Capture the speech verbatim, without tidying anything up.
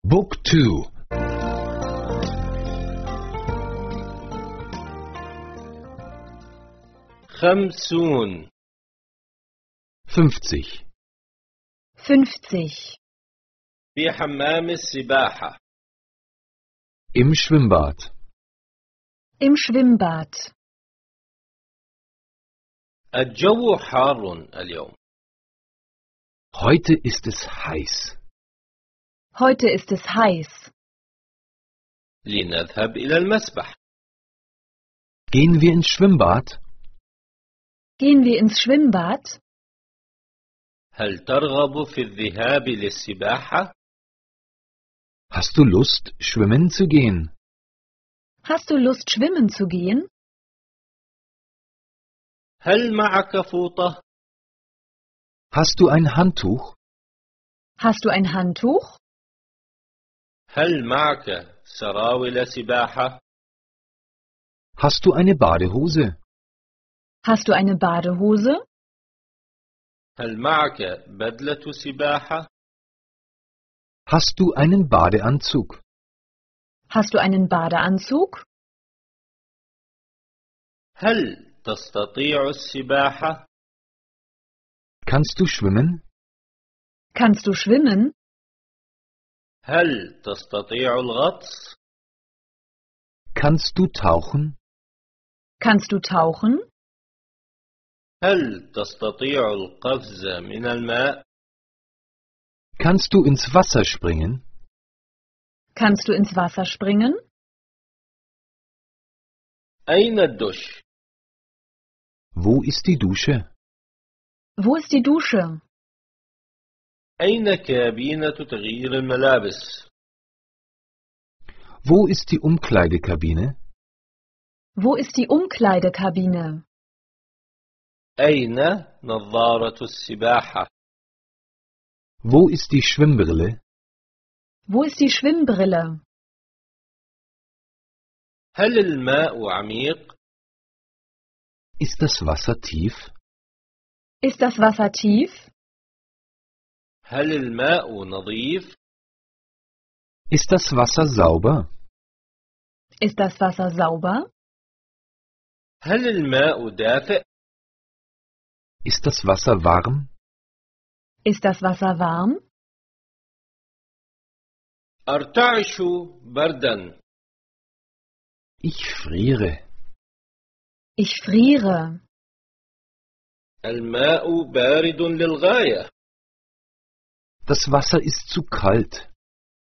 بوك تو. خمسون. fünfzig. fünfzig. في حمام السباحة. Im Schwimmbad. Im Schwimmbad. الجو حار اليوم. Heute ist es heiß. Heute ist es heiß. لنذهب إلى المسبح. Gehen wir ins Schwimmbad? Gehen wir ins Schwimmbad? هل ترغب في الذهاب للسباحة؟ Hast du Lust, schwimmen zu gehen? Hast du Lust, schwimmen zu gehen? هل معك فوطة؟ Hast du ein Handtuch? Hast du ein Handtuch? هل معك سراول سباحة؟ Hast du eine Badehose? Hast du eine Badehose? هل معك بدلة سباحة؟ Hast du einen Badeanzug? Hast du einen Badeanzug? هل تستطيع السباحة؟ Kannst du schwimmen? Kannst du schwimmen? هل تستطيع الغطس؟ Kannst du tauchen? Kannst du tauchen? هل تستطيع القفز من الماء؟ Kannst du ins Wasser springen? Kannst du ins Wasser springen? أين الدش؟ Wo ist die Dusche? Wo ist die Dusche? أين كابينة تغيير الملابس؟ Wo ist die Umkleidekabine? Wo ist die Umkleidekabine? أين نظارة السباحة؟ Wo ist die Schwimmbrille? Wo ist die Schwimmbrille? هل الماء عميق؟ Ist das Wasser tief? Ist das Wasser tief? هل الماء نظيف؟ Ist das Wasser sauber? Ist das Wasser sauber? هل الماء دافئ؟ Ist das Wasser warm? Ist das Wasser warm? أرتعش بردا. Ich friere. Ich friere. الماء بارد للغاية. Das Wasser ist zu kalt.